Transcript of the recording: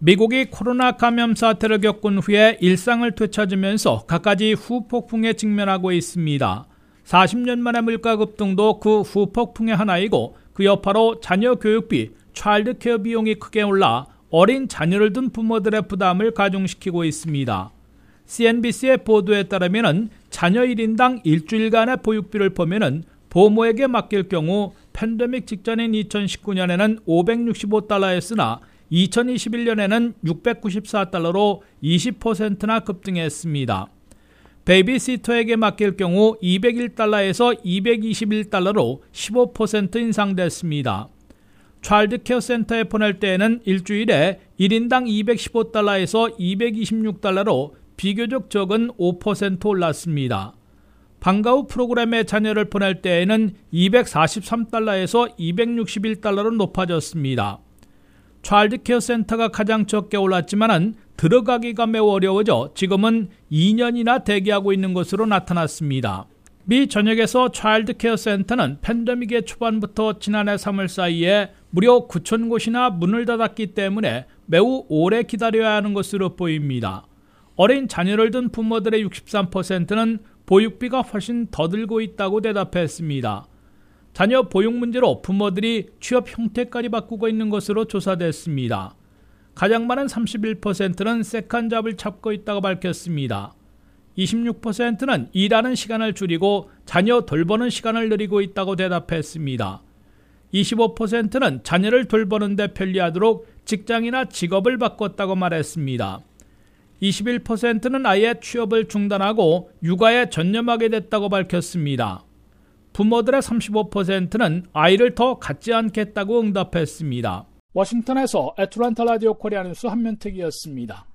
미국이 코로나 감염 사태를 겪은 후에 일상을 되찾으면서 갖가지 후폭풍에 직면하고 있습니다. 40년 만의 물가 급등도 그 후폭풍의 하나이고 그 여파로 자녀 교육비, 차일드 케어 비용이 크게 올라 어린 자녀를 둔 부모들의 부담을 가중시키고 있습니다. CNBC의 보도에 따르면 자녀 1인당 일주일간의 보육비를 보면 부모에게 맡길 경우 팬데믹 직전인 2019년에는 $565였으나 2021년에는 $694로 20%나 급등했습니다. 베이비시터에게 맡길 경우 $201에서 $221로 15% 인상됐습니다. 차일드 케어 센터에 보낼 때에는 일주일에 1인당 $215에서 $226로 비교적 적은 5% 올랐습니다. 방과 후 프로그램에 자녀를 보낼 때에는 $243에서 $261로 높아졌습니다. 차일드 케어 센터가 가장 적게 올랐지만 들어가기가 매우 어려워져 지금은 2년이나 대기하고 있는 것으로 나타났습니다. 미 전역에서 차일드 케어 센터는 팬데믹의 초반부터 지난해 3월 사이에 무려 9,000곳이나 문을 닫았기 때문에 매우 오래 기다려야 하는 것으로 보입니다. 어린 자녀를 둔 부모들의 63%는 보육비가 훨씬 더 들고 있다고 대답했습니다. 자녀 보육 문제로 부모들이 취업 형태까지 바꾸고 있는 것으로 조사됐습니다. 가장 많은 31%는 세컨잡을 찾고 있다고 밝혔습니다. 26%는 일하는 시간을 줄이고 자녀 돌보는 시간을 늘리고 있다고 대답했습니다. 25%는 자녀를 돌보는 데 편리하도록 직장이나 직업을 바꿨다고 말했습니다. 21%는 아예 취업을 중단하고 육아에 전념하게 됐다고 밝혔습니다. 부모들의 35%는 아이를 더 갖지 않겠다고 응답했습니다. 워싱턴에서 애틀랜타 라디오 코리아 뉴스 한면택이었습니다.